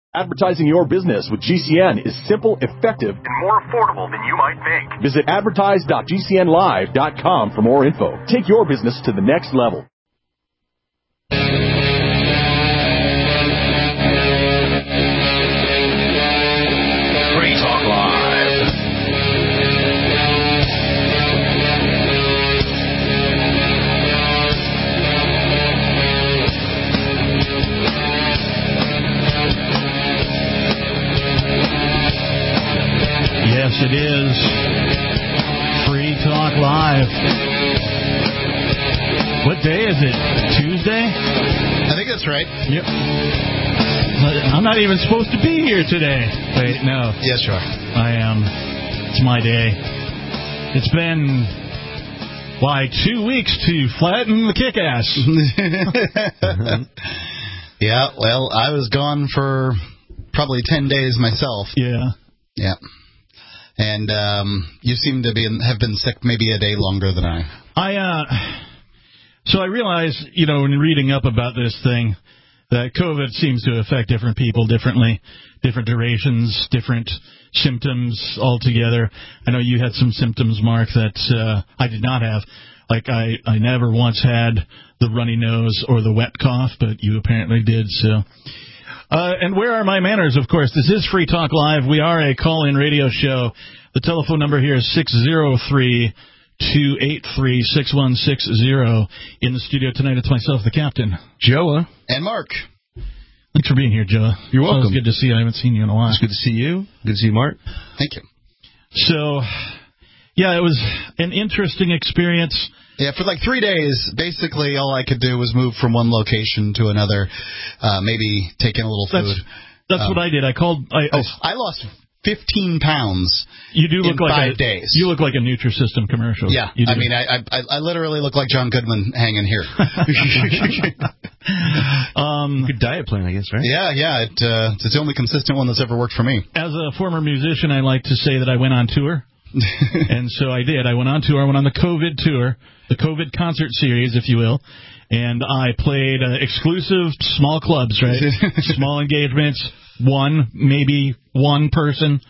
Advertising your business with GCN is simple, effective, and more affordable than you might think. Visit advertise.gcnlive.com for more info. Take your business to the next level. Free Talk Live. Yes, it is. Free Talk Live. What day is it? Tuesday? I think that's right. Yep. I'm not even supposed to be here today. Wait, no. Yes, you are. I am. It's my day. It's been, 2 weeks to flatten the kick-ass. Yeah, well, I was gone for probably 10 days myself. Yeah. Yeah. And you seem to have been sick maybe a day longer than I. So I realize, in reading up about this thing, that COVID seems to affect different people differently, different durations, different symptoms altogether. I know you had some symptoms, Mark, that I did not have. Like, I never once had the runny nose or the wet cough, but you apparently did, so... and where are my manners, of course? This is Free Talk Live. We are a call-in radio show. The telephone number here is 603-283-6160. In the studio tonight, it's myself, the captain, Joa. And Mark. Thanks for being here, Joa. You're welcome. It's good to see you. I haven't seen you in a while. It's good to see you. Good to see you, Mark. Thank you. So, yeah, it was an interesting experience. Yeah, for like 3 days, basically all I could do was move from one location to another, maybe take in a little food. That's what I did. I lost 15 pounds. You do look in like 5 days. You look like a Nutrisystem commercial. Yeah, I mean, I literally look like John Goodman hanging here. Good diet plan, I guess, right? Yeah. It's the only consistent one that's ever worked for me. As a former musician, I like to say that I went on tour. And so I did. I went on tour. I went on the COVID tour, the COVID concert series, if you will. And I played exclusive small clubs, right? Small engagements, maybe one person.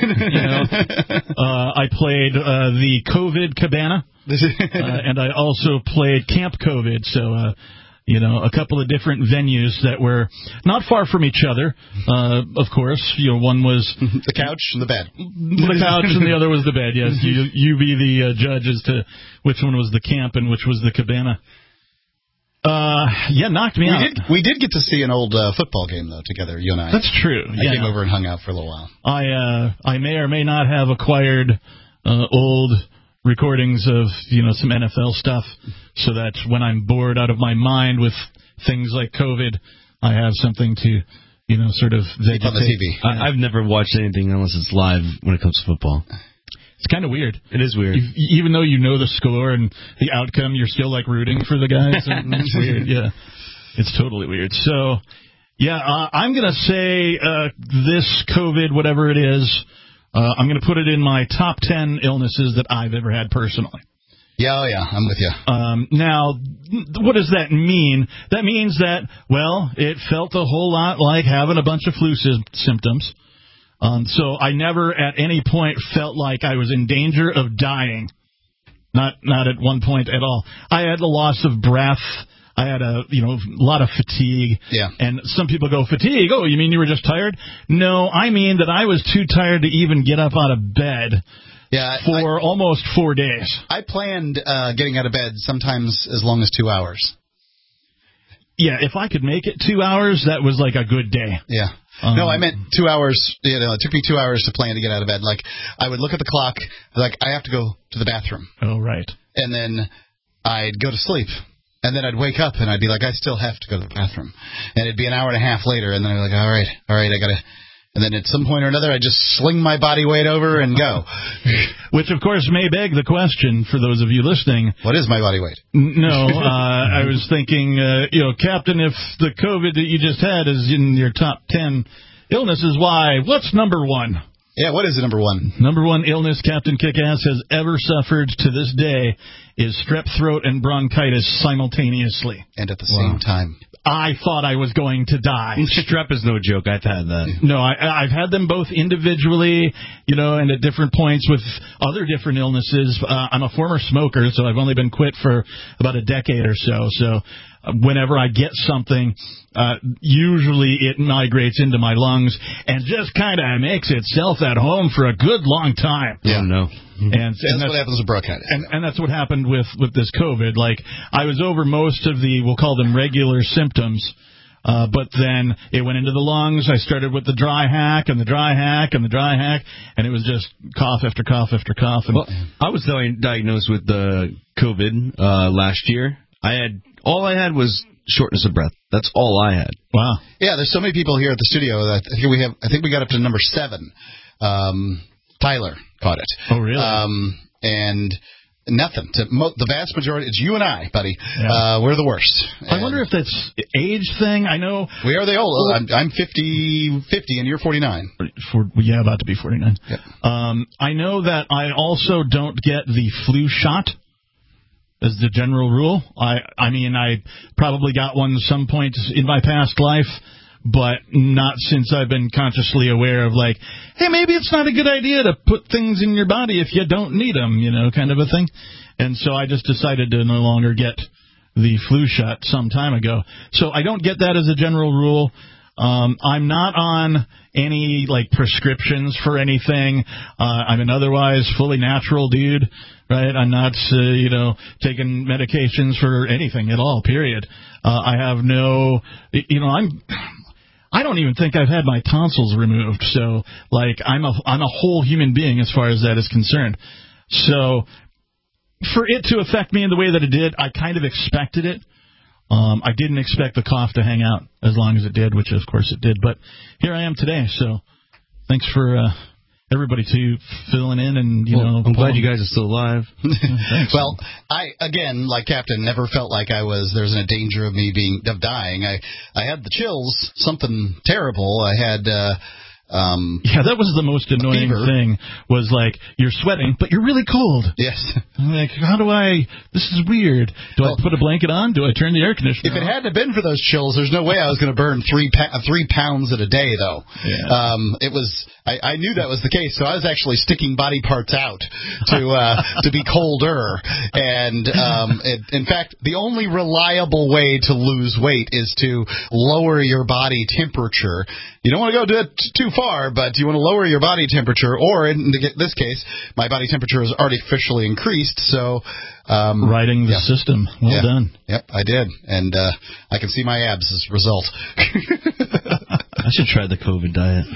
I played the COVID Cabana, and I also played Camp COVID. So, a couple of different venues that were not far from each other. Of course, one was the couch and the bed. The couch and the other was the bed. Yes, you be the judge as to which one was the camp and which was the cabana. Knocked me out. We did get to see an old football game though together, you and I. That's true. I came over and hung out for a little while. I may or may not have acquired old recordings of some NFL stuff, so that when I'm bored out of my mind with things like COVID, I have something to sort of vegetate on the TV. I've never watched anything unless it's live when it comes to football. It's kind of weird. It is weird. Even though you know the score and the outcome, you're still like rooting for the guys. It's weird. Yeah, it's totally weird. So, I'm gonna say this COVID, whatever it is. I'm going to put it in my top 10 illnesses that I've ever had personally. Yeah, I'm with you. Now, what does that mean? That means that, it felt a whole lot like having a bunch of flu symptoms. So I never at any point felt like I was in danger of dying. Not at one point at all. I had the loss of breath. I had a lot of fatigue. Yeah. And some people go, fatigue? Oh, you mean you were just tired? No, I mean that I was too tired to even get up out of bed for almost 4 days. I planned getting out of bed sometimes as long as 2 hours. Yeah, if I could make it 2 hours, that was like a good day. Yeah. No, I meant 2 hours. It took me 2 hours to plan to get out of bed. Like, I would look at the clock, like, I have to go to the bathroom. Oh, right. And then I'd go to sleep. And then I'd wake up and I'd be like, I still have to go to the bathroom. And it'd be an hour and a half later, and then I'd be like, all right, I got to... And then at some point or another, I'd just sling my body weight over and go. Which, of course, may beg the question for those of you listening. What is my body weight? No, I was thinking, Captain, if the COVID that you just had is in your top 10 illnesses, what's number one? Yeah, what is the number one? Number one illness Captain Kickass has ever suffered to this day is strep throat and bronchitis simultaneously. And at the same time. I thought I was going to die. Strep is no joke. I've had that. No, I've had them both individually, and at different points with other different illnesses. I'm a former smoker, so I've only been quit for about a decade or so. So whenever I get something, usually it migrates into my lungs and just kind of makes itself at home for a good long time. Yeah, no. And that's what happens with bronchitis. And that's what happened with this COVID. Like, I was over most of the, we'll call them regular symptoms, but then it went into the lungs. I started with the dry hack and the dry hack and the dry hack, and it was just cough after cough after cough. And well, I was diagnosed with the COVID last year. All I had was shortness of breath. That's all I had. Wow. Yeah, there's so many people here at the studio that I think we got up to number 7. Tyler caught it. Oh, really? And nothing. The vast majority, it's you and I, buddy. Yeah. We're the worst. I wonder if that's age thing. I know. We are the old. I'm 50, and you're 49. About to be 49. Yep. I know that I also don't get the flu shot as the general rule. I mean, I probably got one some point in my past life, but not since I've been consciously aware of, like, hey, maybe it's not a good idea to put things in your body if you don't need them, kind of a thing. And so I just decided to no longer get the flu shot some time ago. So I don't get that as a general rule. I'm not on any, like, prescriptions for anything. I'm an otherwise fully natural dude, right? I'm not, taking medications for anything at all, period. I have no, I don't even think I've had my tonsils removed. So, like, I'm a whole human being as far as that is concerned. So, for it to affect me in the way that it did, I kind of expected it. I didn't expect the cough to hang out as long as it did, which of course it did. But here I am today, so thanks for everybody to filling in. And I'm glad you guys are still alive. Well, I, again, like Captain, never felt like there's a danger of me of dying. I had the chills, something terrible. I had that was the most annoying thing, was like, you're sweating, but you're really cold. Yes. I'm like, this is weird. Do I put a blanket on? Do I turn the air conditioner on? If it hadn't been for those chills, there's no way I was going to burn 3 pounds in a day, though. Yeah. I knew that was the case, so I was actually sticking body parts out to be colder. And in fact, the only reliable way to lose weight is to lower your body temperature. You don't want to go do it too far, but you want to lower your body temperature, or in this case, my body temperature is artificially increased, so... riding the system. Well done. Yep, I did, and I can see my abs as a result. I should try the COVID diet.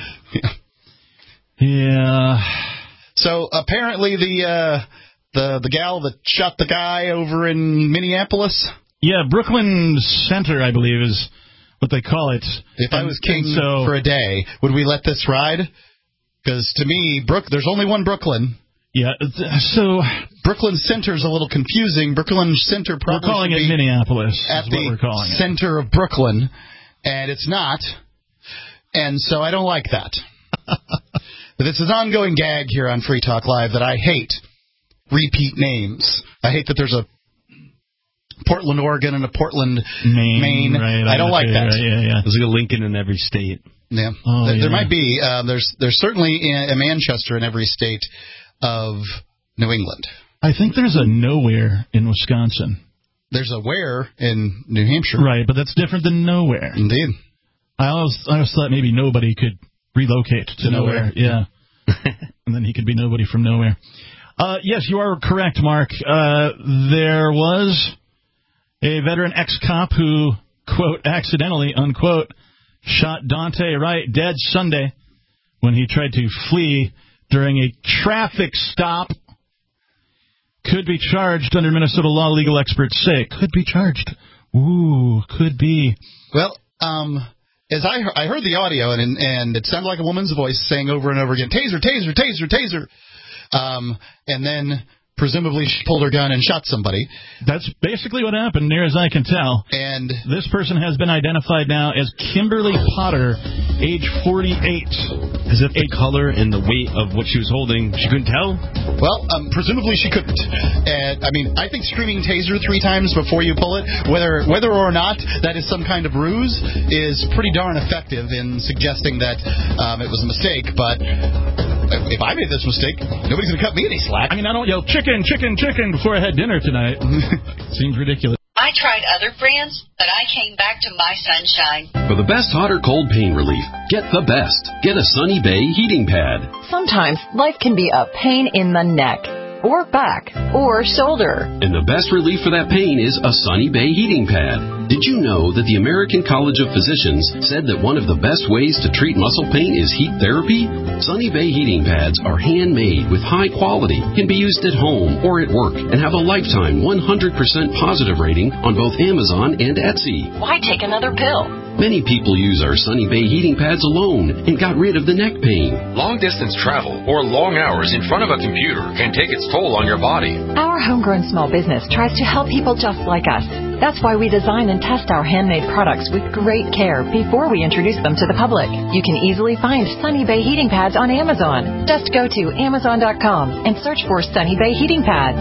Yeah. So apparently the gal that shot the guy over in Minneapolis? Yeah, Brooklyn Center, I believe, is what they call it. If I was king for a day, would we let this ride? Because to me, there's only one Brooklyn. Yeah, so Brooklyn Center is a little confusing. Brooklyn Center probably we're calling it Minneapolis. At the center of Brooklyn, and it's not. And so I don't like that. But it's an ongoing gag here on Free Talk Live that I hate repeat names. I hate that there's a Portland, Oregon, and a Portland, Maine. Right, I don't like that. Right, yeah. There's like a Lincoln in every state. Yeah, there might be. There's certainly a Manchester in every state of New England. I think there's a nowhere in Wisconsin. There's a where in New Hampshire. Right, but that's different than nowhere. Indeed. I always thought maybe nobody could relocate to nowhere. Yeah. And then he could be nobody from nowhere. Yes, you are correct, Mark. There was a veteran ex-cop who, quote, accidentally, unquote, shot Dante Wright dead Sunday when he tried to flee during a traffic stop. Could be charged under Minnesota law, legal experts say. Could be charged. Ooh, could be. Well, as I heard the audio, and it sounded like a woman's voice saying over and over again, taser, taser, taser, taser. And then presumably she pulled her gun and shot somebody. That's basically what happened, near as I can tell. And this person has been identified now as Kimberly Potter, age 48. As if the color and the weight of what she was holding, she couldn't tell? Well, presumably she couldn't. And, I think screaming taser 3 times before you pull it, whether or not that is some kind of ruse, is pretty darn effective in suggesting that it was a mistake. But if I made this mistake, nobody's going to cut me any slack. I don't yell chicken, chicken, chicken before I had dinner tonight. Seems ridiculous. I tried other brands, but I came back to My Sunshine. For the best hot or cold pain relief, get the best. Get a Sunny Bay heating pad. Sometimes life can be a pain in the neck, or back, or shoulder. And the best relief for that pain is a Sunny Bay heating pad. Did you know that the American College of Physicians said that one of the best ways to treat muscle pain is heat therapy? Sunny Bay heating pads are handmade with high quality, can be used at home or at work, and have a lifetime 100% positive rating on both Amazon and Etsy. Why take another pill? Many people use our Sunny Bay heating pads alone and got rid of the neck pain. Long-distance travel or long hours in front of a computer can take its toll on your body. Our homegrown small business tries to help people just like us. That's why we design and test our handmade products with great care before we introduce them to the public. You can easily find Sunny Bay heating pads on Amazon. Just go to Amazon.com and search for Sunny Bay heating pads.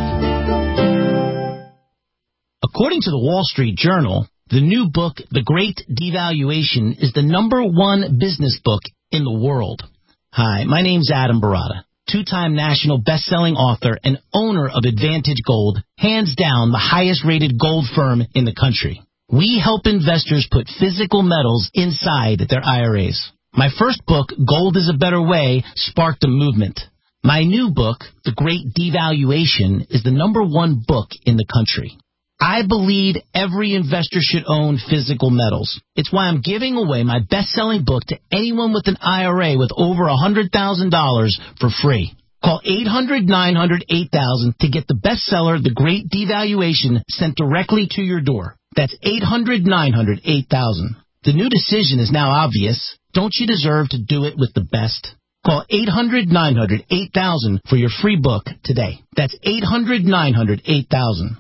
According to the Wall Street Journal, the new book, The Great Devaluation, is the #1 business book in the world. Hi, my name's Adam Barata, 2-time national best-selling author and owner of Advantage Gold, hands down the highest-rated gold firm in the country. We help investors put physical metals inside their IRAs. My first book, Gold is a Better Way, sparked a movement. My new book, The Great Devaluation, is the #1 book in the country. I believe every investor should own physical metals. It's why I'm giving away my best-selling book to anyone with an IRA with over $100,000 for free. Call 800-900-8000 to get the bestseller, The Great Devaluation, sent directly to your door. That's 800-900-8000. The new decision is now obvious. Don't you deserve to do it with the best? Call 800-900-8000 for your free book today. That's 800-900-8000.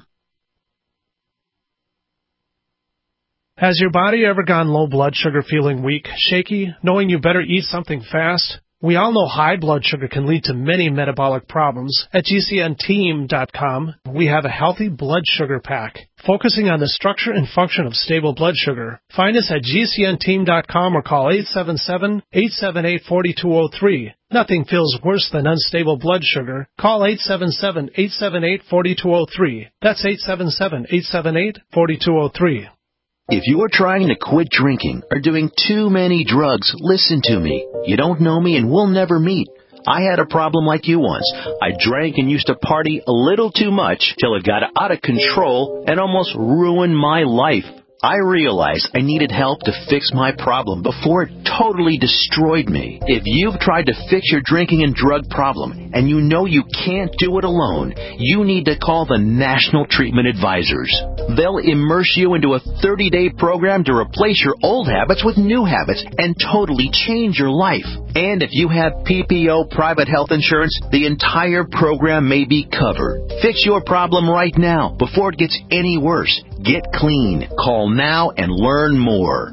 Has your body ever gone low blood sugar, feeling weak, shaky, knowing you better eat something fast? We all know high blood sugar can lead to many metabolic problems. At GCNteam.com, we have a healthy blood sugar pack, focusing on the structure and function of stable blood sugar. Find us at GCNteam.com or call 877-878-4203. Nothing feels worse than unstable blood sugar. Call 877-878-4203. That's 877-878-4203. If you are trying to quit drinking or doing too many drugs, listen to me. You don't know me and we'll never meet. I had a problem like you once. I drank and used to party a little too much till it got out of control and almost ruined my life. I realized I needed help to fix my problem before it totally destroyed me. If you've tried to fix your drinking and drug problem and you know you can't do it alone, you need to call the National Treatment Advisors. They'll immerse you into a 30-day program to replace your old habits with new habits and totally change your life. And if you have PPO private health insurance, the entire program may be covered. Fix your problem right now before it gets any worse. Get clean. Call now and learn more.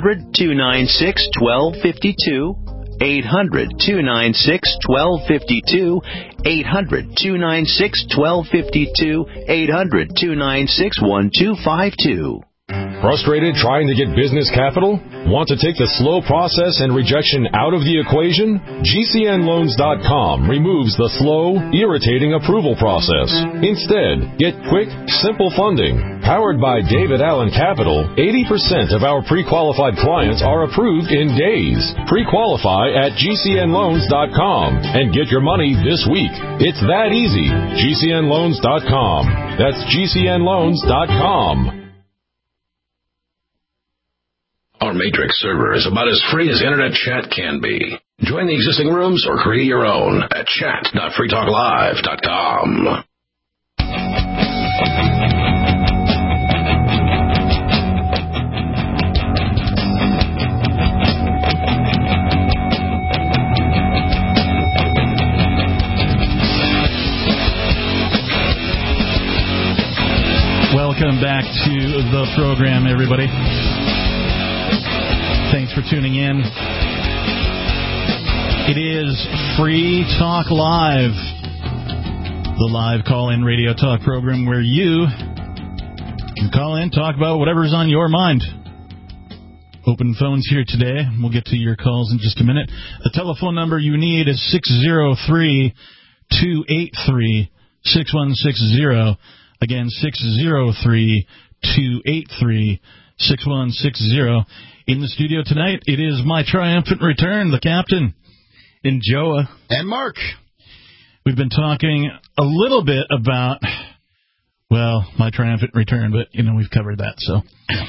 800-296-1252. 800-296-1252. 800-296-1252. 800-296-1252. Frustrated trying to get business capital? Want to take the slow process and rejection out of the equation? GCNloans.com removes the slow, irritating approval process. Instead, get quick, simple funding. Powered by David Allen Capital, 80% of our pre-qualified clients are approved in days. Pre-qualify at GCNloans.com and get your money this week. It's that easy. GCNloans.com. That's GCNloans.com. Our Matrix server is about as free as internet chat can be. Join the existing rooms or create your own at chat.freetalklive.com. Welcome back to the program, everybody. Thanks for tuning in. It is Free Talk Live, the live call-in radio talk program where you can call in, talk about whatever's on your mind. Open phones here today. We'll get to your calls in just a minute. The telephone number you need is 603-283-6160. Again, 603-283-6160. In the studio tonight, it is my triumphant return, the captain, and Joa. And Mark. We've been talking a little bit about, well, my triumphant return, but, we've covered that, so.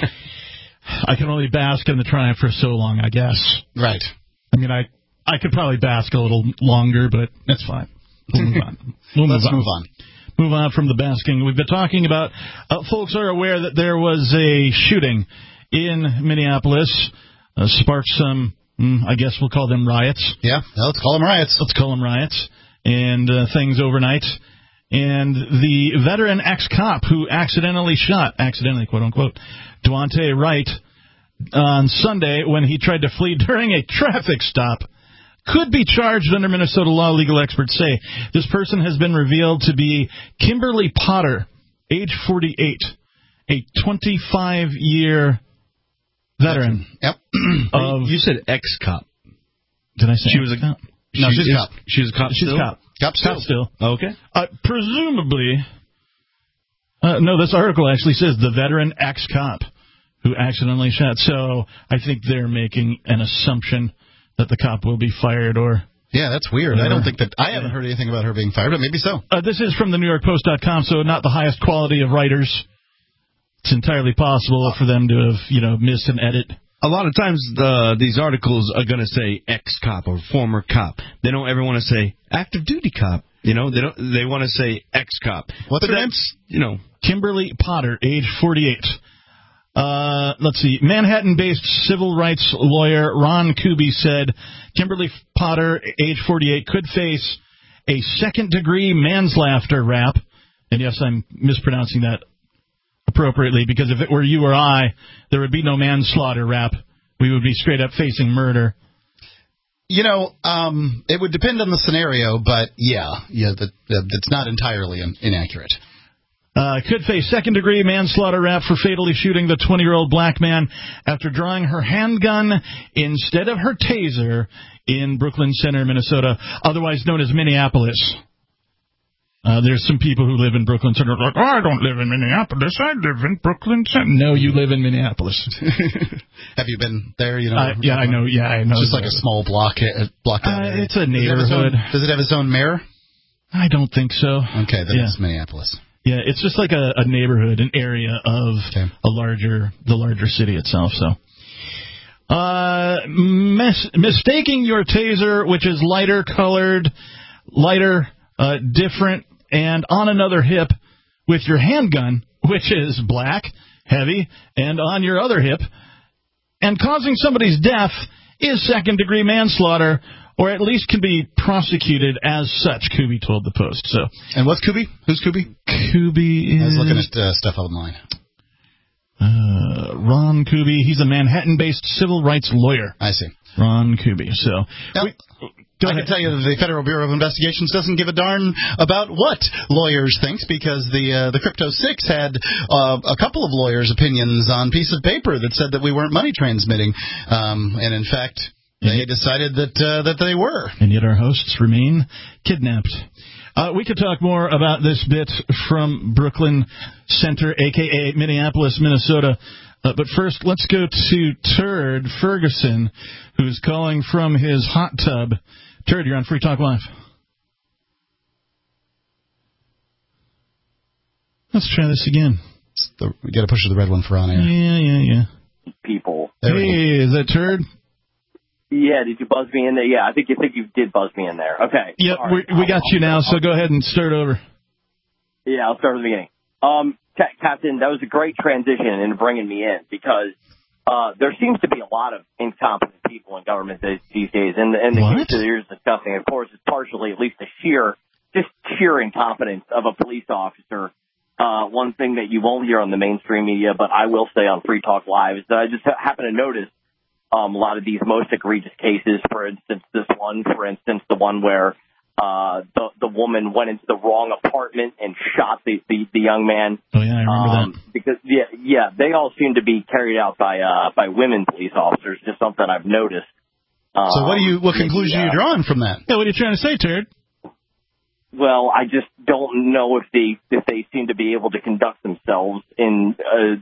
I can only bask in the triumph for so long, I guess. Right. I mean, I could probably bask a little longer, but that's fine. We'll move on. Let's move on. Move on from the basking. We've been talking about, folks are aware that there was a shooting in Minneapolis, sparked some, I guess we'll call them riots. Yeah, let's call them riots. Let's call them riots. And things overnight. And the veteran ex-cop who accidentally, quote unquote, Daunte Wright on Sunday when he tried to flee during a traffic stop could be charged under Minnesota law, legal experts say. This person has been revealed to be Kimberly Potter, age 48, a 25-year veteran. Yep. You said ex-cop. Did I say she was a cop? No, she's a cop. She's a cop still? She's a cop. Cop still. Oh, okay. Presumably, no, this article actually says the veteran ex-cop who accidentally shot. So I think they're making an assumption that the cop will be fired or... Yeah, that's weird. I don't think that... I haven't heard anything about her being fired, but maybe so. This is from the NewYorkPost.com, so not the highest quality of writers. It's entirely possible for them to have, missed an edit. A lot of times these articles are going to say ex-cop or former cop. They don't ever want to say active duty cop. They want to say ex-cop. What's her name? Kimberly Potter, age 48. Let's see. Manhattan-based civil rights lawyer Ron Kuby said Kimberly Potter, age 48, could face a second-degree manslaughter rap. And yes, I'm mispronouncing that appropriately, because if it were you or I, there would be no manslaughter rap. We would be straight up facing murder. It would depend on the scenario, but that's not entirely inaccurate. Could face second-degree manslaughter rap for fatally shooting the 20-year-old black man after drawing her handgun instead of her taser in Brooklyn Center, Minnesota, otherwise known as Minneapolis. There's some people who live in Brooklyn Center like, I don't live in Minneapolis, I live in Brooklyn Center. No, you live in Minneapolis. Have you been there? I know. It's just like a small block. It's a neighborhood. Does it have its own mayor? I don't think so. Okay, then it's Minneapolis. Yeah, it's just like a neighborhood, an area of the larger city itself. So, mistaking your taser, which is lighter colored, different, and on another hip, with your handgun, which is black, heavy, and on your other hip, and causing somebody's death is second-degree manslaughter, or at least can be prosecuted as such, Kuby told the Post. So, and what's Kuby? Who's Kuby? Kuby is... I was looking at stuff online. Ron Kuby. He's a Manhattan-based civil rights lawyer. I see. Ron Kuby. So... Now, I can tell you that the Federal Bureau of Investigations doesn't give a darn about what lawyers think, because the Crypto 6 had a couple of lawyers' opinions on piece of paper that said that we weren't money transmitting, and in fact, they decided that they were. And yet our hosts remain kidnapped. We could talk more about this bit from Brooklyn Center, a.k.a. Minneapolis, Minnesota. But first, let's go to Turd Ferguson, who's calling from his hot tub. Turd, you're on Free Talk Live. Let's try this again. We got to push the red one for on air. Yeah. People. Hey, is that Turd? Yeah, did you buzz me in there? Yeah, I think you did buzz me in there. Okay. Yeah, we got you now, so go ahead and start over. Yeah, I'll start at the beginning. Captain, that was a great transition in bringing me in, because there seems to be a lot of incompetent people in government these days, and the case that you're discussing, of course, is partially at least sheer incompetence of a police officer one thing that you won't hear on the mainstream media, but I will say on Free Talk Live, is that I just happen to notice a lot of these most egregious cases. For instance, the one where the woman went into the wrong apartment and shot the young man. Oh yeah, I remember that. Because they all seem to be carried out by women police officers. Just something I've noticed. So what conclusion are you drawing from that? Yeah, what are you trying to say, Turd? Well, I just don't know if they seem to be able to conduct themselves in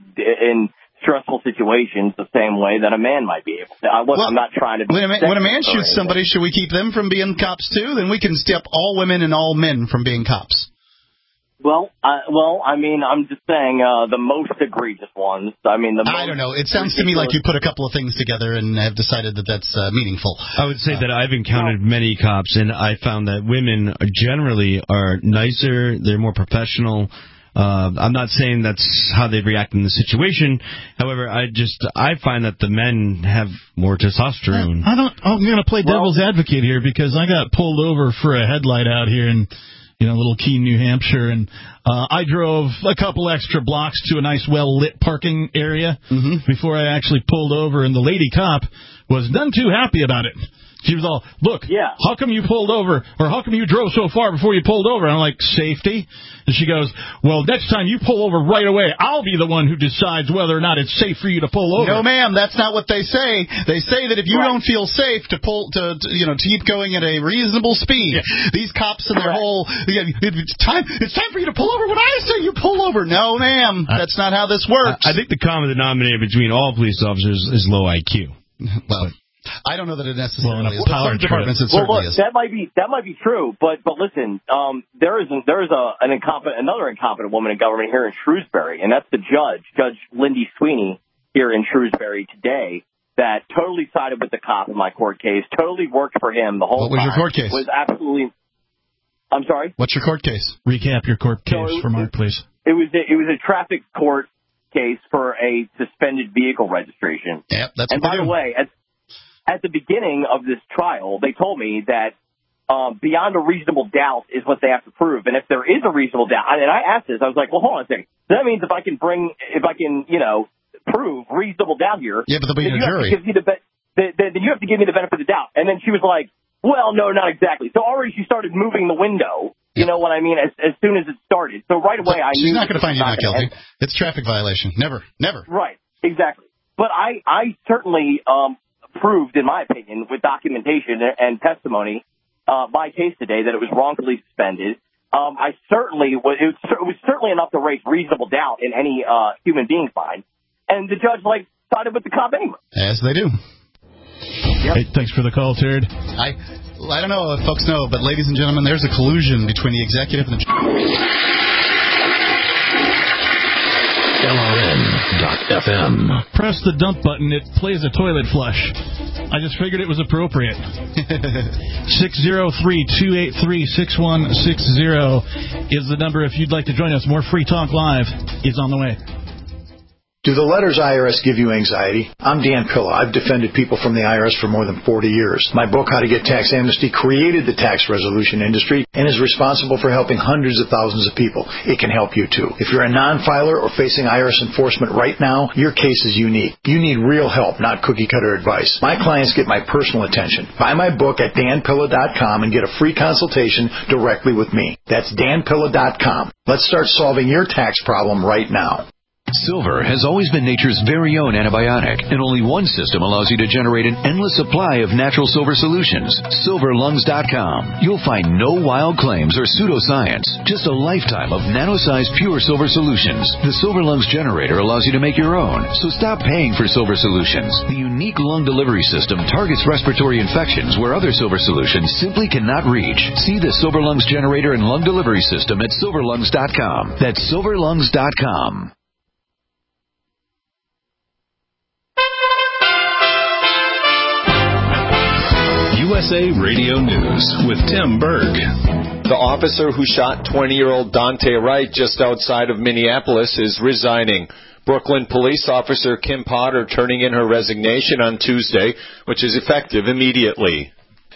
stressful situations the same way that a man might be able to. I'm not trying to be... When a man shoots somebody, should we keep them from being cops too? Then we can stop all women and all men from being cops. Well, I mean, I'm just saying the most egregious ones. I don't know. It sounds to me like you put a couple of things together and have decided that that's meaningful. I would say that I've encountered many cops, and I found that women generally are nicer. They're more professional. I'm not saying that's how they react in the situation. However, I find that the men have more testosterone. I'm going to play devil's advocate here because I got pulled over for a headlight out here in Little Keene, New Hampshire, and I drove a couple extra blocks to a nice, well-lit parking area before I actually pulled over, and the lady cop was none too happy about it. She was all, look, how come you pulled over, or how come you drove so far before you pulled over? And I'm like, safety? And she goes, well, next time you pull over right away, I'll be the one who decides whether or not it's safe for you to pull over. No, ma'am, that's not what they say. They say that if you don't feel safe to keep going at a reasonable speed, these cops and their whole, it's time for you to pull over when I say you pull over. No, ma'am, that's not how this works. I think the common denominator between all police officers is low IQ. Well, I don't know that it necessarily is. Power Some departments it certainly is. That might be true, but listen, there is another incompetent woman in government here in Shrewsbury, and that's the judge, Judge Lindy Sweeney here in Shrewsbury today, that totally sided with the cop in my court case, totally worked for him the whole time. What was your court case? Was absolutely. I'm sorry. What's your court case? Recap your court case for Mark, please. It was a traffic court case for a suspended vehicle registration. Yep, that's. And by the way, at the beginning of this trial, they told me that beyond a reasonable doubt is what they have to prove. And if there is a reasonable doubt, and I asked this, I was like, well, hold on a second. So that means if I can prove reasonable doubt here, yeah, but there'll be a jury. Then you have to give me the benefit of the doubt. And then she was like, well, no, not exactly. So already she started moving the window. You know what I mean? As soon as it started. So right away, I knew she's not going to find you not guilty. It's traffic violation. Never. Right. Exactly. But I certainly proved, in my opinion, with documentation and testimony, my case today that it was wrongfully suspended. It was certainly enough to raise reasonable doubt in any human being's mind, and the judge sided with the cop anyway. As they do. Yep. Hey, thanks for the call, Turd. I don't know if folks know, but ladies and gentlemen, there's a collusion between the executive and the LRN.FM. Press the dump button. It plays a toilet flush. I just figured it was appropriate. 603-283-6160 is the number if you'd like to join us. More Free Talk Live is on the way. Do the letters IRS give you anxiety? I'm Dan Pilla. I've defended people from the IRS for more than 40 years. My book, How to Get Tax Amnesty, created the tax resolution industry and is responsible for helping hundreds of thousands of people. It can help you, too. If you're a non-filer or facing IRS enforcement right now, your case is unique. You need real help, not cookie-cutter advice. My clients get my personal attention. Buy my book at danpilla.com and get a free consultation directly with me. That's danpilla.com. Let's start solving your tax problem right now. Silver has always been nature's very own antibiotic, and only one system allows you to generate an endless supply of natural silver solutions. SilverLungs.com. You'll find no wild claims or pseudoscience, just a lifetime of nano-sized pure silver solutions. The Silver Lungs generator allows you to make your own, so stop paying for silver solutions. The unique lung delivery system targets respiratory infections where other silver solutions simply cannot reach. See the Silver Lungs generator and lung delivery system at SilverLungs.com. That's SilverLungs.com. USA Radio News with Tim Berg. The officer who shot 20-year-old Dante Wright just outside of Minneapolis is resigning. Brooklyn police officer Kim Potter turning in her resignation on Tuesday, which is effective immediately.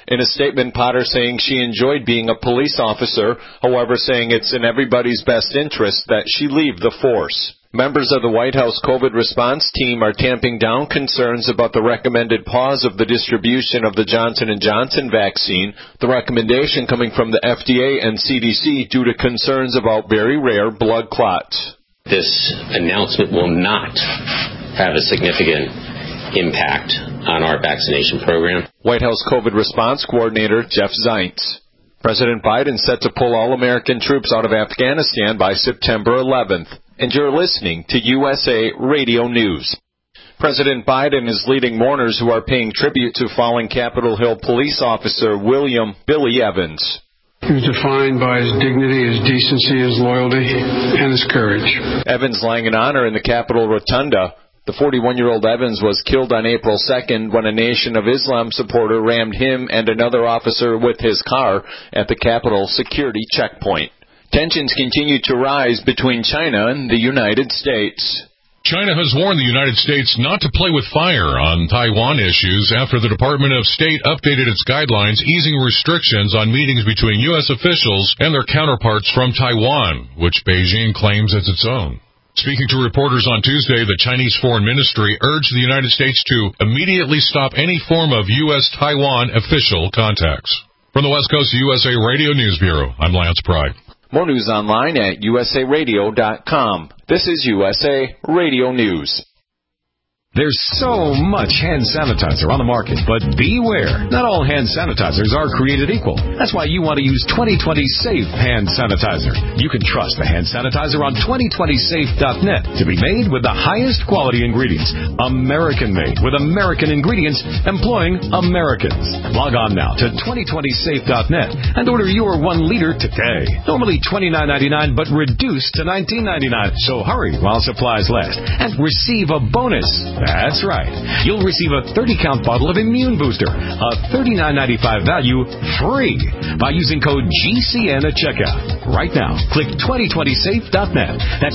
In a statement, Potter saying she enjoyed being a police officer, however saying it's in everybody's best interest that she leave the force. Members of the White House COVID response team are tamping down concerns about the recommended pause of the distribution of the Johnson & Johnson vaccine, the recommendation coming from the FDA and CDC due to concerns about very rare blood clots. This announcement will not have a significant impact on our vaccination program. White House COVID response coordinator Jeff Zients. President Biden set to pull all American troops out of Afghanistan by September 11th. And you're listening to USA Radio News. President Biden is leading mourners who are paying tribute to fallen Capitol Hill police officer William "Billy" Evans. He was defined by his dignity, his decency, his loyalty, and his courage. Evans lying in honor in the Capitol Rotunda. The 41-year-old Evans was killed on April 2nd when a Nation of Islam supporter rammed him and another officer with his car at the Capitol security checkpoint. Tensions continue to rise between China and the United States. China has warned the United States not to play with fire on Taiwan issues after the Department of State updated its guidelines easing restrictions on meetings between U.S. officials and their counterparts from Taiwan, which Beijing claims as its own. Speaking to reporters on Tuesday, the Chinese Foreign Ministry urged the United States to immediately stop any form of U.S.-Taiwan official contacts. From the West Coast USA Radio News Bureau, I'm Lance Pry. More news online at usaradio.com. This is USA Radio News. There's so much hand sanitizer on the market, but beware. Not all hand sanitizers are created equal. That's why you want to use 2020 Safe Hand Sanitizer. You can trust the hand sanitizer on 2020safe.net to be made with the highest quality ingredients. American-made with American ingredients employing Americans. Log on now to 2020safe.net and order your 1 liter today. Normally $29.99, but reduced to $19.99. So hurry while supplies last and receive a bonus. That's right. You'll receive a 30-count bottle of Immune Booster, a $39.95 value, free by using code GCN at checkout. Right now, click 2020safe.net. That's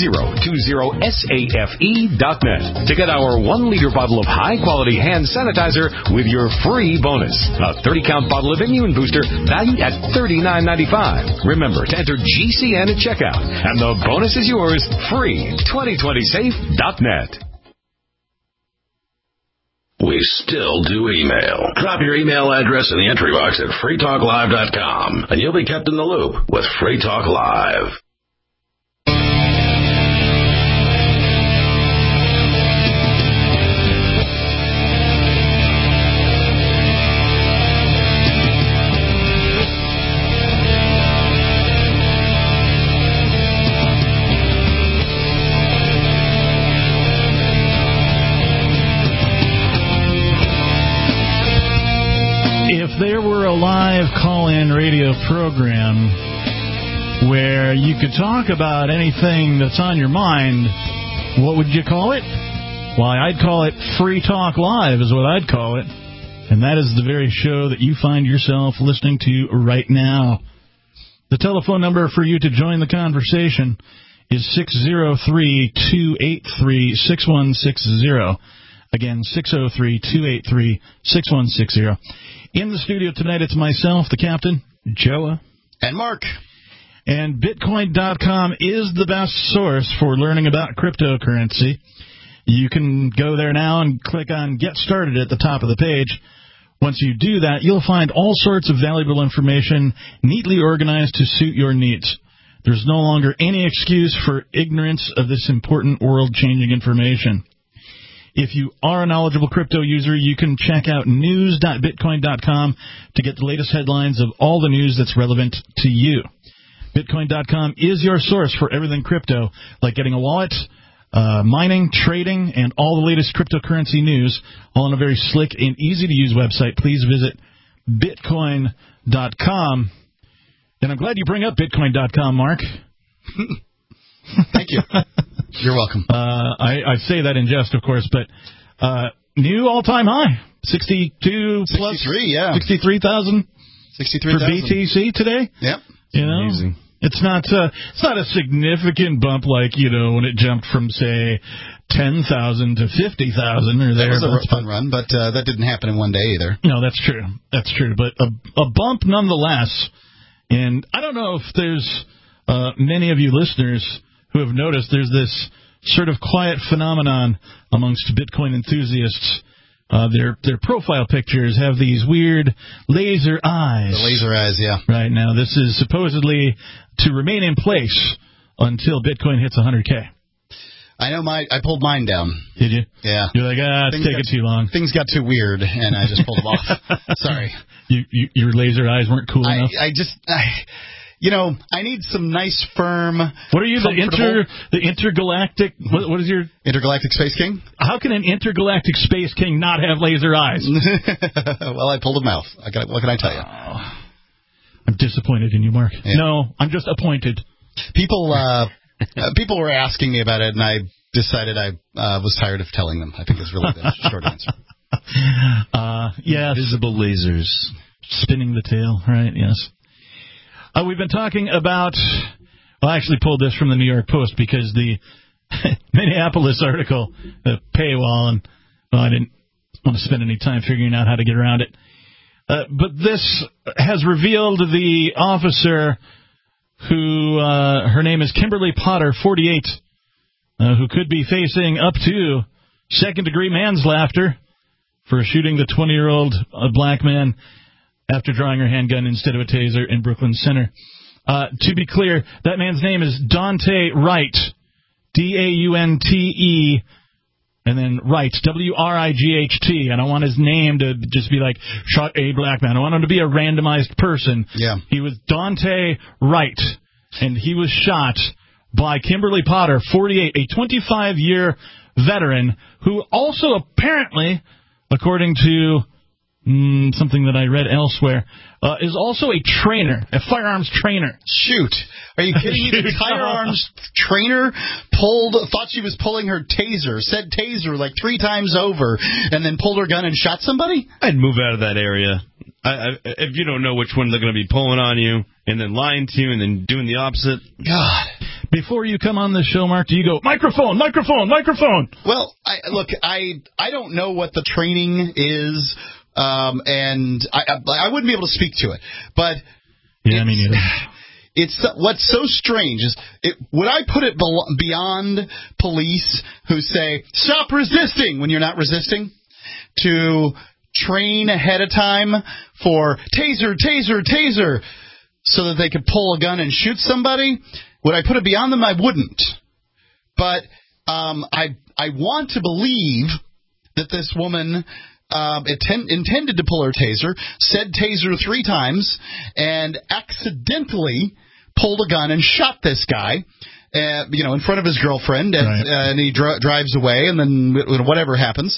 2020safe.net to get our 1-liter bottle of high-quality hand sanitizer with your free bonus. A 30-count bottle of Immune Booster valued at $39.95. Remember to enter GCN at checkout, and the bonus is yours free. 2020safe.net. We still do email. Drop your email address in the entry box at freetalklive.com, and you'll be kept in the loop with Free Talk Live. If there were a live call-in radio program where you could talk about anything that's on your mind, what would you call it? Why, I'd call it Free Talk Live is what I'd call it. And that is the very show that you find yourself listening to right now. The telephone number for you to join the conversation is 603-283-6160. Again, 603-283-6160. In the studio tonight, it's myself, the captain, Joa. And Mark. And Bitcoin.com is the best source for learning about cryptocurrency. You can go there now and click on Get Started at the top of the page. Once you do that, you'll find all sorts of valuable information neatly organized to suit your needs. There's no longer any excuse for ignorance of this important world-changing information. If you are a knowledgeable crypto user, you can check out news.bitcoin.com to get the latest headlines of all the news that's relevant to you. Bitcoin.com is your source for everything crypto, like getting a wallet, mining, trading, and all the latest cryptocurrency news, all on a very slick and easy-to-use website. Please visit Bitcoin.com. And I'm glad you bring up Bitcoin.com, Mark. Thank you. You're welcome. I say that in jest, of course, but new all-time high, 62 plus 63,000 for BTC today. Yep. You know, amazing. It's not a significant bump like, you know, when it jumped from, say, 10,000 to 50,000 or there. That was a fun run, but that didn't happen in one day either. No, that's true. That's true. But a bump nonetheless. And I don't know if there's many of you listeners who have noticed there's this sort of quiet phenomenon amongst Bitcoin enthusiasts. Their profile pictures have these weird laser eyes. The laser eyes, yeah. Right now, this is supposedly to remain in place until Bitcoin hits 100K. I know I pulled mine down. Did you? Yeah. You're like, it's taking too long. Things got too weird, and I just pulled them off. Sorry. Your laser eyes weren't cool enough? I need some nice, firm. What are you, the intergalactic? What is your intergalactic space king? How can an intergalactic space king not have laser eyes? Well, I pulled them out. What can I tell you? I'm disappointed in you, Mark. Yeah. No, I'm just appointed. People were asking me about it, and I decided I was tired of telling them. I think it's really the short answer. Yes. Visible lasers. Spinning the tail, right, yes. We've been talking about, I actually pulled this from the New York Post because the Minneapolis article, the paywall, and I didn't want to spend any time figuring out how to get around it. But this has revealed the officer who, her name is Kimberly Potter, 48, who could be facing up to second-degree manslaughter for shooting the 20-year-old black man after drawing her handgun instead of a taser in Brooklyn Center. To be clear, that man's name is Daunte Wright, D-A-U-N-T-E, and then Wright, W-R-I-G-H-T. I don't want his name to just be like, shot a black man. I want him to be a randomized person. Yeah. He was Daunte Wright, and he was shot by Kimberly Potter, 48, a 25-year veteran who also apparently, according to something that I read elsewhere, is also a trainer, a firearms trainer. Shoot. Are you kidding me? The firearms trainer thought she was pulling her taser, said taser like 3 times over, and then pulled her gun and shot somebody? I'd move out of that area. If you don't know which one they're going to be pulling on you, and then lying to you, and then doing the opposite. God. Before you come on the show, Mark, do you go, microphone, microphone, microphone? Well, I don't know what the training is, and I wouldn't be able to speak to it. But yeah, me neither. It's what's so strange is, would I put it beyond police who say, stop resisting when you're not resisting, to train ahead of time for taser, taser, taser, so that they could pull a gun and shoot somebody? Would I put it beyond them? I wouldn't. But I want to believe that this woman intended to pull her taser, said taser 3 times, and accidentally pulled a gun and shot this guy, in front of his girlfriend, and, right. And he drives away, and then whatever happens.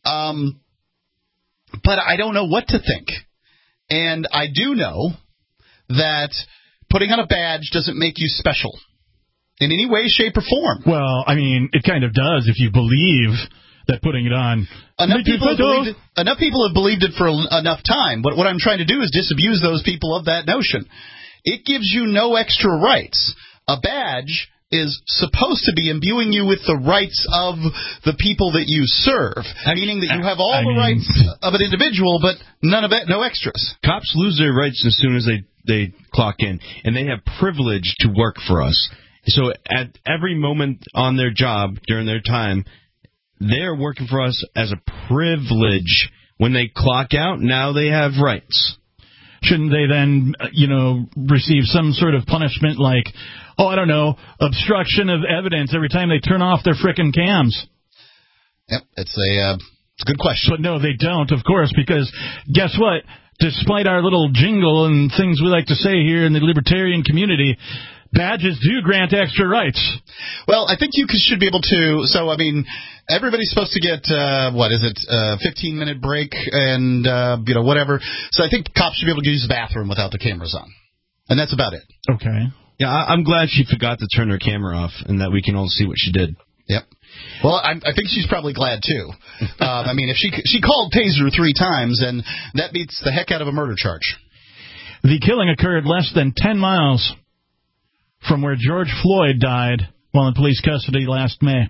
But I don't know what to think. And I do know that putting on a badge doesn't make you special in any way, shape, or form. Well, I mean, it kind of does if you believe that putting it on. Enough people have believed it for enough time. But what I'm trying to do is disabuse those people of that notion. It gives you no extra rights. A badge is supposed to be imbuing you with the rights of the people that you serve, meaning that you have all the rights of an individual, but none of it, no extras. Cops lose their rights as soon as they clock in, and they have privilege to work for us. So at every moment on their job during their time, they're working for us as a privilege. When they clock out, now they have rights. Shouldn't they then, receive some sort of punishment like, I don't know, obstruction of evidence every time they turn off their frickin' cams? Yep, it's a good question. But no, they don't, of course, because guess what? Despite our little jingle and things we like to say here in the libertarian community, badges do grant extra rights. Well, I think you should be able to. So, I mean, everybody's supposed to get, 15-minute break and, whatever. So I think cops should be able to use the bathroom without the cameras on. And that's about it. Okay. Yeah, I'm glad she forgot to turn her camera off and that we can all see what she did. Yep. Well, I think she's probably glad, too. I mean, if she called taser 3 times, and that beats the heck out of a murder charge. The killing occurred less than 10 miles from where George Floyd died while in police custody last May.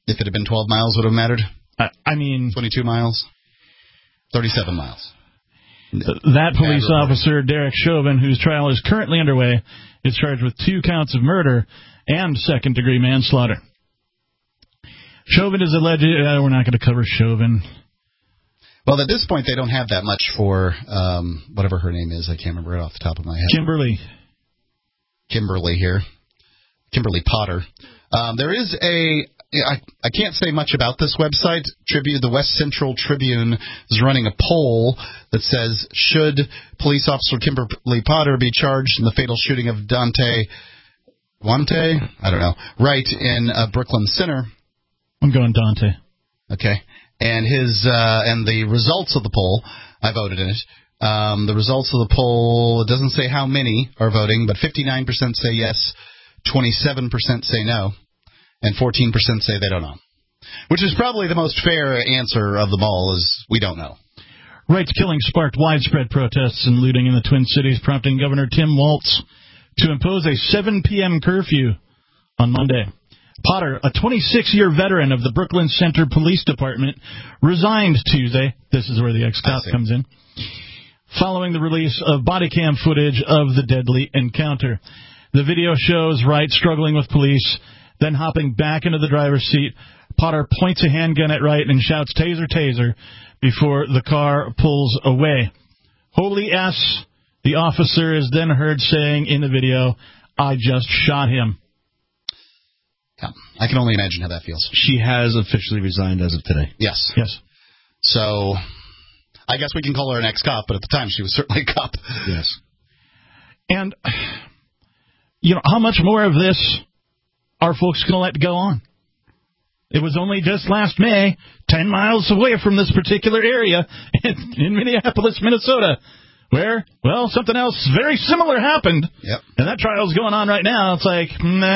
If it had been 12 miles, would have mattered? I mean... 22 miles? 37 miles. That police officer, Derek Chauvin, whose trial is currently underway, is charged with 2 counts of murder and second-degree manslaughter. Chauvin is alleged... we're not going to cover Chauvin. Well, at this point, they don't have that much for whatever her name is. I can't remember it off the top of my head. Kimberly here. Kimberly Potter. There is I can't say much about this website. The West Central Tribune is running a poll that says, should police officer Kimberly Potter be charged in the fatal shooting of Dante Wright in Brooklyn Center? I'm going Dante. Okay. And and the results of the poll, I voted in it. The results of the poll, it doesn't say how many are voting, but 59% say yes, 27% say no, and 14% say they don't know. Which is probably the most fair answer of them all, is we don't know. Wright's killing sparked widespread protests and looting in the Twin Cities, prompting Governor Tim Walz to impose a 7 p.m. curfew on Monday. Potter, a 26-year veteran of the Brooklyn Center Police Department, resigned Tuesday. This is where the ex-cop comes in. Following the release of body cam footage of the deadly encounter. The video shows Wright struggling with police, then hopping back into the driver's seat. Potter points a handgun at Wright and shouts, "Taser, taser," before the car pulls away. "Holy S," the officer is then heard saying in the video, "I just shot him." Yeah, I can only imagine how that feels. She has officially resigned as of today. Yes. So, I guess we can call her an ex-cop, but at the time she was certainly a cop. Yes. And, how much more of this are folks going to let go on? It was only just last May, 10 miles away from this particular area in Minneapolis, Minnesota, where, something else very similar happened. Yep. And that trial's going on right now. It's like,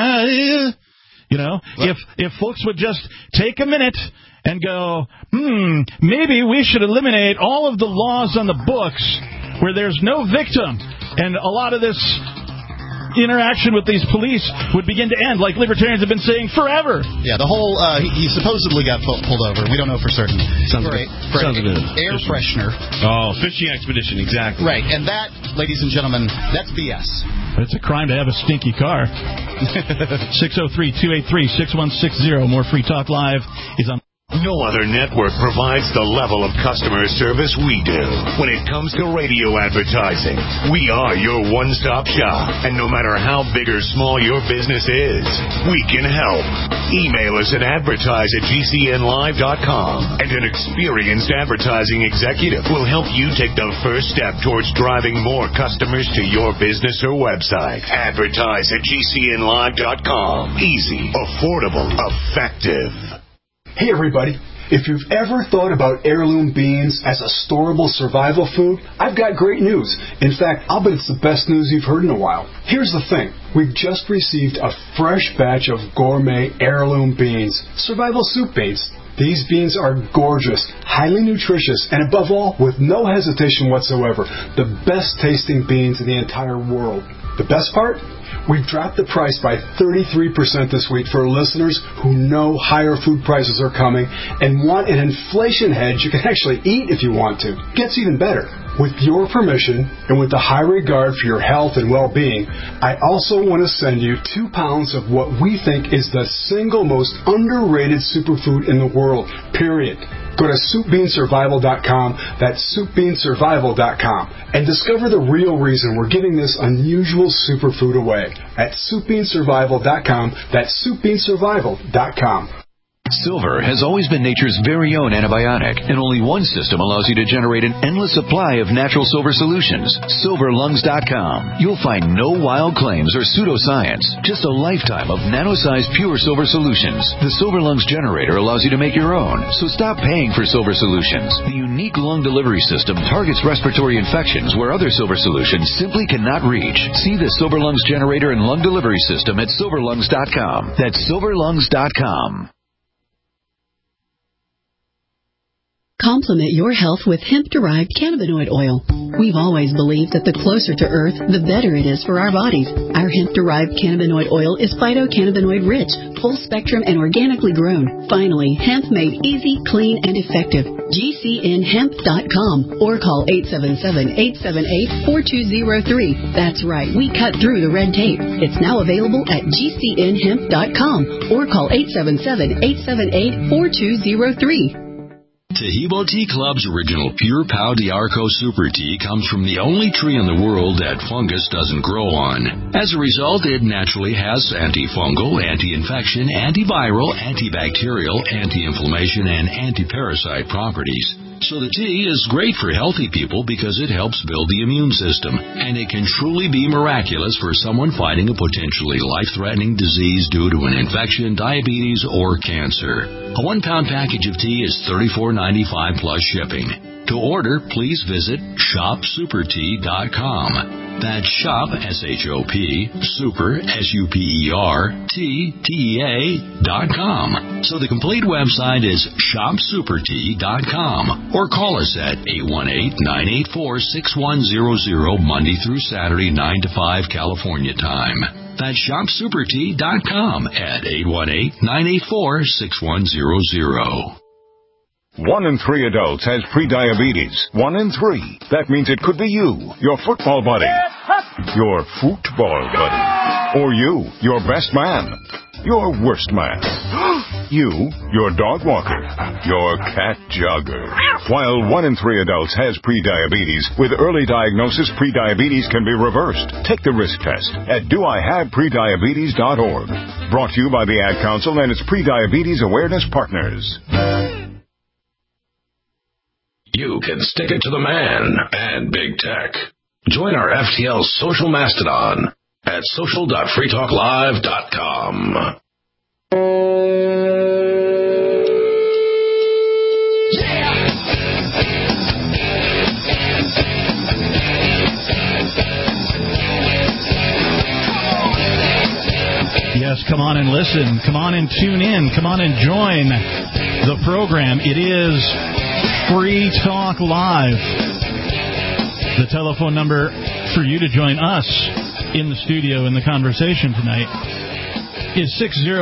if folks would just take a minute and go, maybe we should eliminate all of the laws on the books where there's no victim, and a lot of this interaction with these police would begin to end, like libertarians have been saying forever. Yeah, the whole, he supposedly got pulled over. We don't know for certain. Sounds good. Air freshener. Oh, fishing expedition, exactly. Right, and that, ladies and gentlemen, that's BS. It's a crime to have a stinky car. 603-283-6160. More Free Talk Live is on. No other network provides the level of customer service we do. When it comes to radio advertising, we are your one-stop shop. And no matter how big or small your business is, we can help. Email us at advertise@gcnlive.com, and an experienced advertising executive will help you take the first step towards driving more customers to your business or website. Advertise@gcnlive.com. Easy, affordable, effective. Hey everybody, if you've ever thought about heirloom beans as a storable survival food, I've got great news. In fact, I'll bet it's the best news you've heard in a while. Here's the thing. We've just received a fresh batch of gourmet heirloom beans, survival soup beans. These beans are gorgeous, highly nutritious, and above all, with no hesitation whatsoever, the best tasting beans in the entire world. The best part? We've dropped the price by 33% this week for listeners who know higher food prices are coming and want an inflation hedge you can actually eat if you want to. Gets even better. With your permission and with the high regard for your health and well-being, I also want to send you 2 pounds of what we think is the single most underrated superfood in the world, period. Go to SoupBeanSurvival.com, that's SoupBeanSurvival.com, and discover the real reason we're giving this unusual superfood away at SoupBeanSurvival.com, that's SoupBeanSurvival.com. Silver has always been nature's very own antibiotic, and only one system allows you to generate an endless supply of natural silver solutions. SilverLungs.com. You'll find no wild claims or pseudoscience, just a lifetime of nano-sized pure silver solutions. The Silver Lungs generator allows you to make your own, so stop paying for silver solutions. The unique lung delivery system targets respiratory infections where other silver solutions simply cannot reach. See the Silver Lungs generator and lung delivery system at SilverLungs.com. That's SilverLungs.com. Complement your health with hemp-derived cannabinoid oil. We've always believed that the closer to Earth, the better it is for our bodies. Our hemp-derived cannabinoid oil is phytocannabinoid rich, full spectrum, and organically grown. Finally, hemp made easy, clean, and effective. GCNhemp.com or call 877-878-4203. That's right, we cut through the red tape. It's now available at GCNhemp.com or call 877-878-4203. Tahibo Tea Club's original Pure Pau d'Arco Super Tea comes from the only tree in the world that fungus doesn't grow on. As a result, it naturally has antifungal, anti-infection, antiviral, antibacterial, anti-inflammation, and anti-parasite properties. So the tea is great for healthy people because it helps build the immune system, and it can truly be miraculous for someone fighting a potentially life-threatening disease due to an infection, diabetes, or cancer. A 1-pound package of tea is $34.95 plus shipping. To order, please visit shopsupertea.com. That's shop, S-H-O-P, super, S-U-P-E-R, T-T-E-A.com. So the complete website is shopsupertea.com. Or call us at 818-984-6100 Monday through Saturday, 9 to 5 California time. That's shopsupertea.com at 818-984-6100. 1 in 3 adults has prediabetes. 1 in 3. That means it could be you, your football buddy, your football buddy, or you, your best man, your worst man, you, your dog walker, your cat jogger. While 1 in 3 adults has prediabetes, with early diagnosis, prediabetes can be reversed. Take the risk test at doihaveprediabetes.org. Brought to you by the Ad Council and its Prediabetes Awareness Partners. You can stick it to the man and big tech. Join our FTL social mastodon at social.freetalklive.com. Yes, come on and listen. Come on and tune in. Come on and join the program. It is Free Talk Live. The telephone number for you to join us in the studio in the conversation tonight is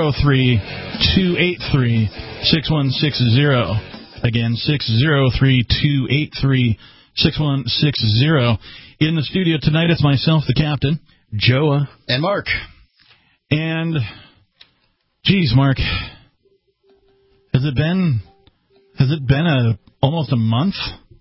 603-283-6160. Again, 603-283-6160. In the studio tonight, it's myself, the captain, Joa, and Mark. And, geez, Mark, has it been almost a month?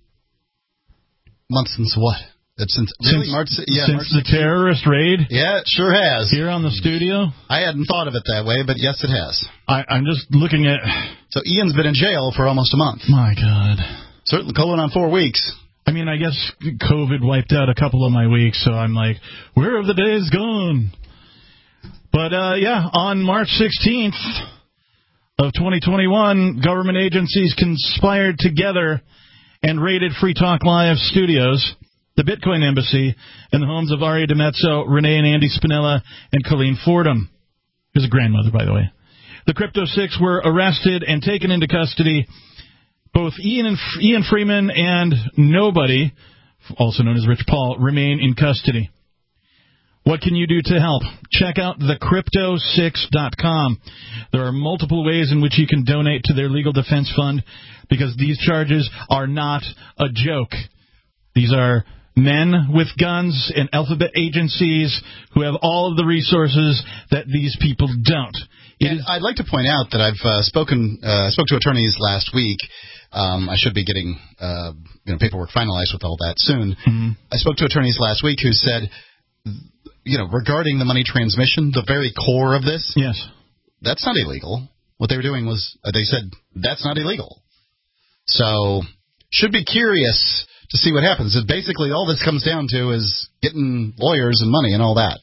Month since what? Since March? Yeah, since March the terrorist raid? Yeah, it sure has. Here on the studio? I hadn't thought of it that way, but yes, it has. I'm just looking at... So Ian's been in jail for almost a month. My God. Certainly going on 4 weeks. I mean, I guess COVID wiped out a couple of my weeks, so I'm like, where have the days gone? But, on March 16th of 2021, government agencies conspired together and raided Free Talk Live studios, the Bitcoin Embassy, and the homes of Ari DiMezzo, Renee and Andy Spinella, and Colleen Fordham. His grandmother, by the way. The Crypto Six were arrested and taken into custody. Both Ian Freeman and Nobody, also known as Rich Paul, remain in custody. What can you do to help? Check out thecrypto6.com. There are multiple ways in which you can donate to their legal defense fund because these charges are not a joke. These are men with guns and alphabet agencies who have all of the resources that these people don't. I'd like to point out that I've spoke to attorneys last week. I should be getting paperwork finalized with all that soon. Mm-hmm. I spoke to attorneys last week who said, regarding the money transmission, the very core of this, yes, that's not illegal. What they were doing was, they said, that's not illegal. So, should be curious to see what happens. Basically, all this comes down to is getting lawyers and money and all that.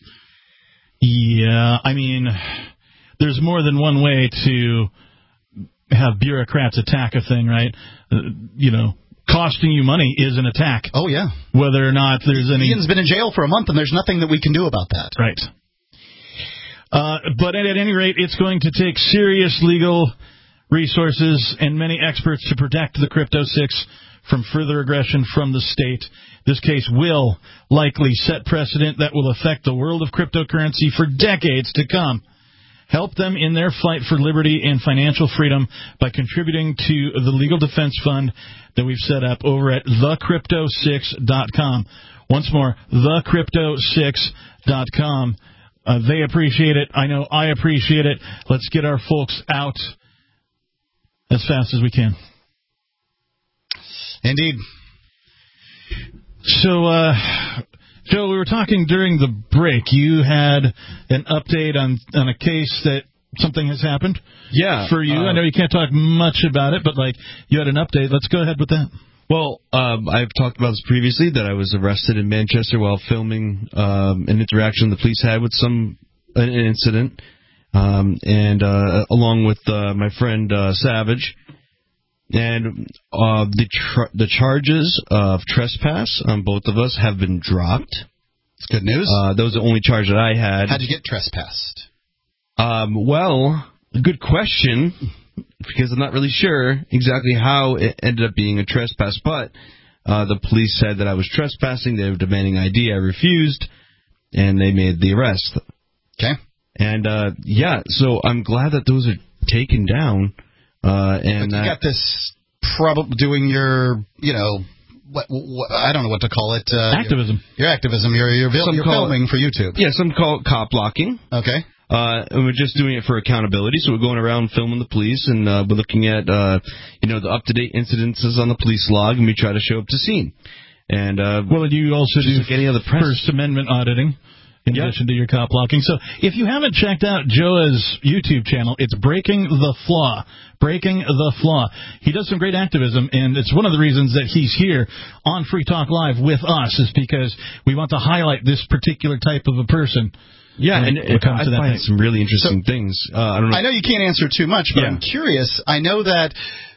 Yeah, I mean, there's more than one way to have bureaucrats attack a thing, right? Costing you money is an attack. Oh, yeah. Whether or not there's any... Ian's been in jail for a month, and there's nothing that we can do about that. Right. But at any rate, it's going to take serious legal resources and many experts to protect the Crypto 6 from further aggression from the state. This case will likely set precedent that will affect the world of cryptocurrency for decades to come. Help them in their fight for liberty and financial freedom by contributing to the legal defense fund that we've set up over at thecrypto6.com. Once more, thecrypto6.com. They appreciate it. I know I appreciate it. Let's get our folks out as fast as we can. Indeed. So, Joe, we were talking during the break. You had an update on a case that something has happened. Yeah. For you. I know you can't talk much about it, but you had an update. Let's go ahead with that. Well, I've talked about this previously, that I was arrested in Manchester while filming an interaction the police had with an incident, and along with my friend Savage. And the charges of trespass on both of us have been dropped. It's good news. That was the only charge that I had. How'd you get trespassed? Well, good question, because I'm not really sure exactly how it ended up being a trespass, but the police said that I was trespassing. They were demanding ID. I refused, and they made the arrest. Okay. And, so I'm glad that those are taken down. And but you got this doing your, I don't know what to call it. Activism. Your activism. You're filming for YouTube. Yeah, some call it cop blocking. Okay. And we're just doing it for accountability. So we're going around filming the police, and we're looking at, the up-to-date incidences on the police log, and we try to show up to scene. And you also do like any other press. First Amendment auditing. In addition to your cop blocking. So if you haven't checked out Joa's YouTube channel, it's Breaking the Flaw. Breaking the Flaw. He does some great activism, and it's one of the reasons that he's here on Free Talk Live with us, is because we want to highlight this particular type of a person. Yeah, and I find some really interesting things. I don't know. I know you can't answer too much, but I'm curious. I know that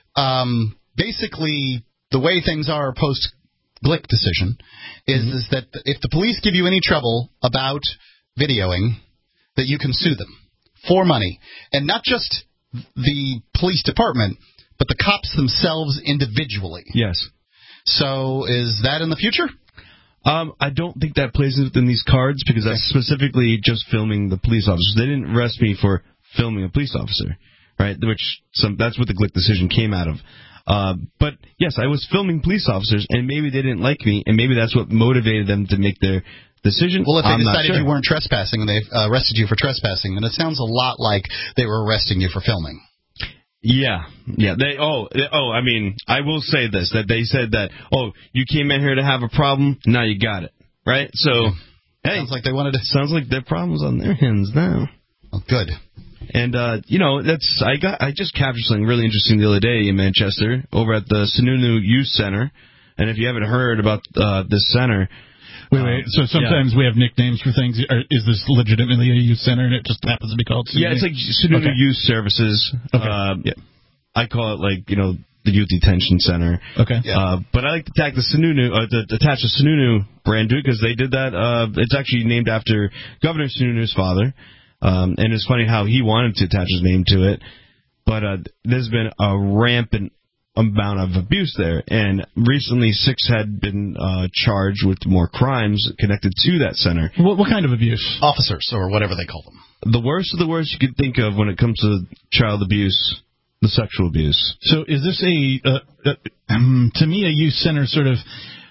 basically the way things are post-Glick decision is that if the police give you any trouble about videoing, that you can sue them for money. And not just the police department, but the cops themselves individually. Yes. So is that in the future? I don't think that plays within these cards, because that's specifically just filming the police officers. They didn't arrest me for filming a police officer, right? That's what the Glick decision came out of. But, yes, I was filming police officers, and maybe they didn't like me, and maybe that's what motivated them to make their decision. Well, if they decided you weren't trespassing and they arrested you for trespassing, then it sounds a lot like they were arresting you for filming. Yeah. I mean, I will say this, that they said that, you came in here to have a problem, now you got it, right? So, hey. Sounds like they wanted to. Sounds like their problem's on their hands now. Oh, good. And, I just captured something really interesting the other day in Manchester over at the Sununu Youth Center. And if you haven't heard about this center... Wait. So sometimes we have nicknames for things. Is this legitimately a youth center and it just happens to be called Sununu? Yeah, it's like Sununu Youth Services. Okay. I call it the Youth Detention Center. Okay. But I like to attach the Sununu brand to it, because they did that. It's actually named after Governor Sununu's father. And it's funny how he wanted to attach his name to it. But there's been a rampant amount of abuse there. And recently, 6 had been charged with more crimes connected to that center. What kind of abuse? Officers, or whatever they call them. The worst of the worst you could think of when it comes to child abuse, the sexual abuse. So is this to me, a youth center sort of,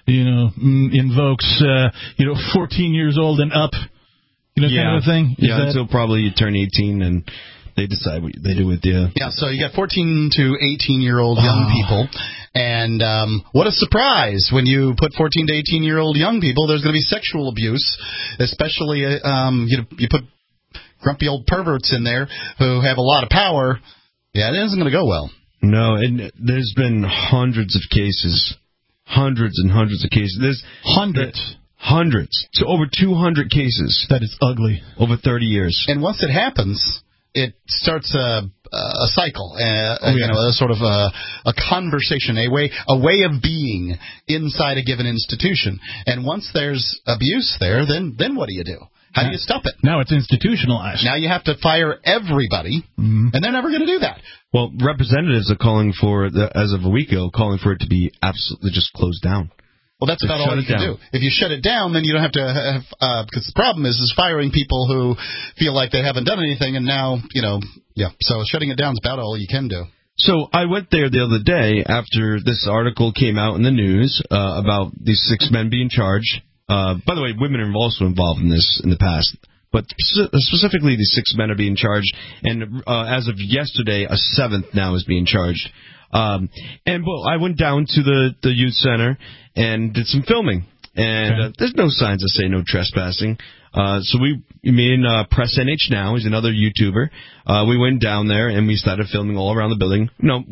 invokes, 14 years old and up, kind of a thing? Until probably you turn 18 and they decide what they do with you. Yeah, so you got 14 to 18-year-old young people, and what a surprise when you put 14 to 18-year-old young people, there's going to be sexual abuse, especially you put grumpy old perverts in there who have a lot of power. Yeah, it isn't going to go well. No, and there's been hundreds of cases. Hundreds and hundreds of cases. There's hundreds. So over 200 cases. That is ugly. Over 30 years. And once it happens, it starts a cycle, a sort of a conversation, a way of being inside a given institution. And once there's abuse there, then what do you do? How do you stop it? Now it's institutionalized. Now you have to fire everybody, and they're never going to do that. Well, representatives are calling for, as of a week ago, calling for it to be absolutely just closed down. Well, that's about all you can do. If you shut it down, then you don't have to have, because the problem is firing people who feel like they haven't done anything, and now, so shutting it down is about all you can do. So I went there the other day after this article came out in the news about these 6 men being charged. By the way, women are also involved in this in the past. But specifically, these 6 men are being charged, and as of yesterday, a 7th now is being charged. I went down to the youth center and did some filming, and there's no signs that say no trespassing. So me and Press NH Now, he's another YouTuber, we went down there and we started filming all around the building.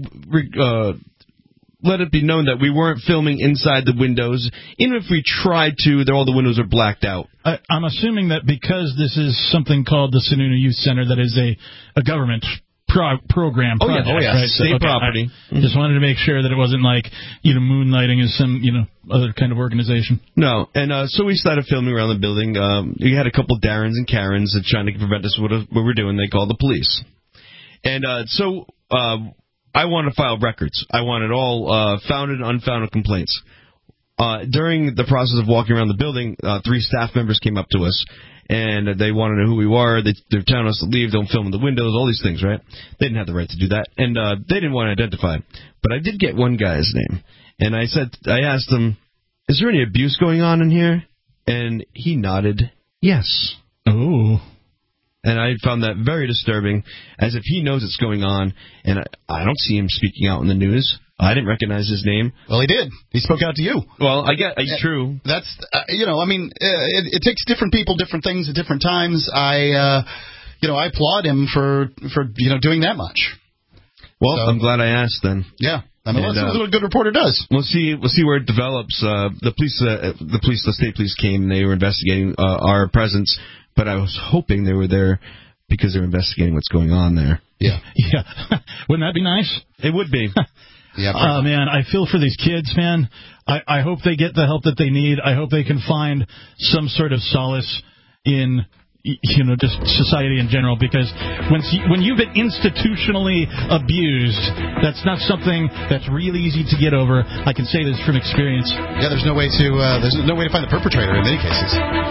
Let it be known that we weren't filming inside the windows. Even if we tried to, all the windows are blacked out. I'm assuming that because this is something called the Sununu Youth Center, that is a government program project, right? State property. Just wanted to make sure that it wasn't like, moonlighting as some, other kind of organization. No, and so we started filming around the building. We had a couple Darrens and Karens that trying to prevent us what we're doing. They called the police. And I wanted to file records. I wanted all founded and unfounded complaints. During the process of walking around the building, 3 staff members came up to us, and they wanted to know who we were. They're telling us to leave, don't film in the windows, all these things, right? They didn't have the right to do that, and they didn't want to identify. But I did get one guy's name, and I asked him, is there any abuse going on in here? And he nodded, yes. Ooh. And I found that very disturbing, as if he knows it's going on, and I don't see him speaking out in the news. I didn't recognize his name. Well, he did. He spoke out to you. Well, true. That's, it takes different people, different things at different times. I applaud him for doing that much. Well, I'm glad I asked then. Yeah. Let's see what a good reporter does. We'll see where it develops. The state police came, and they were investigating our presence. But I was hoping they were there because they were investigating what's going on there. Yeah. Yeah. Wouldn't that be nice? It would be. Yeah. Oh, man, I feel for these kids, man. I hope they get the help that they need. I hope they can find some sort of solace in, just society in general, because when you've been institutionally abused, that's not something that's really easy to get over. I can say this from experience. Yeah, there's no way to find the perpetrator in many cases.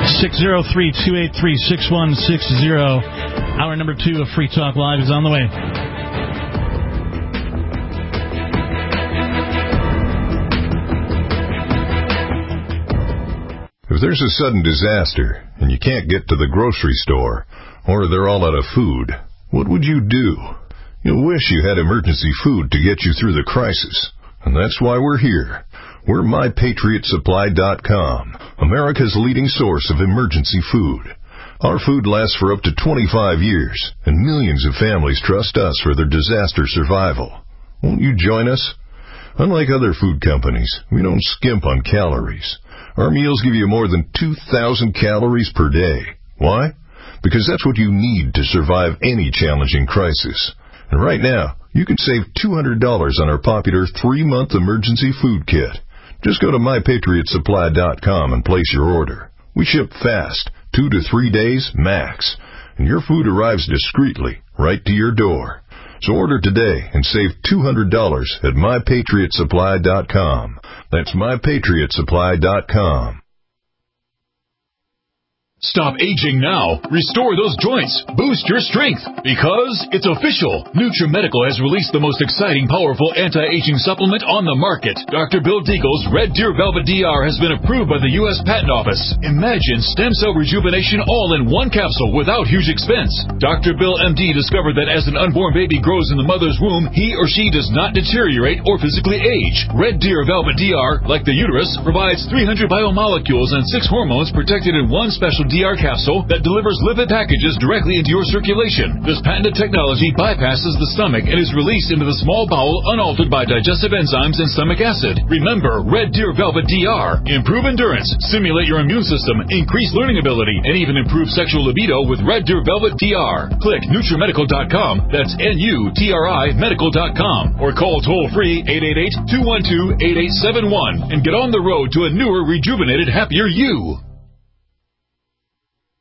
603-283-6160. Hour number 2 of Free Talk Live is on the way. If there's a sudden disaster and you can't get to the grocery store, or they're all out of food, what would you do? You'll wish you had emergency food to get you through the crisis. And that's why we're here. We're MyPatriotSupply.com, America's leading source of emergency food. Our food lasts for up to 25 years, and millions of families trust us for their disaster survival. Won't you join us? Unlike other food companies, we don't skimp on calories. Our meals give you more than 2,000 calories per day. Why? Because that's what you need to survive any challenging crisis. And right now, you can save $200 on our popular 3-month emergency food kit. Just go to MyPatriotSupply.com and place your order. We ship fast, 2 to 3 days max, and your food arrives discreetly right to your door. So order today and save $200 at MyPatriotSupply.com. That's MyPatriotSupply.com. Stop aging now. Restore those joints. Boost your strength. Because it's official. NutriMedical has released the most exciting, powerful anti-aging supplement on the market. Dr. Bill Deagle's Red Deer Velvet DR has been approved by the U.S. Patent Office. Imagine stem cell rejuvenation all in one capsule without huge expense. Dr. Bill MD discovered that as an unborn baby grows in the mother's womb, he or she does not deteriorate or physically age. Red Deer Velvet DR, like the uterus, provides 300 biomolecules and 6 hormones protected in one special DR capsule that delivers lipid packages directly into your circulation. This patented technology bypasses the stomach and is released into the small bowel unaltered by digestive enzymes and stomach acid. Remember, Red Deer Velvet DR. Improve endurance, stimulate your immune system, increase learning ability, and even improve sexual libido with Red Deer Velvet DR. Click NutriMedical.com, that's NUTRI Medical.com, or call toll-free 888-212-8871 and get on the road to a newer, rejuvenated, happier you.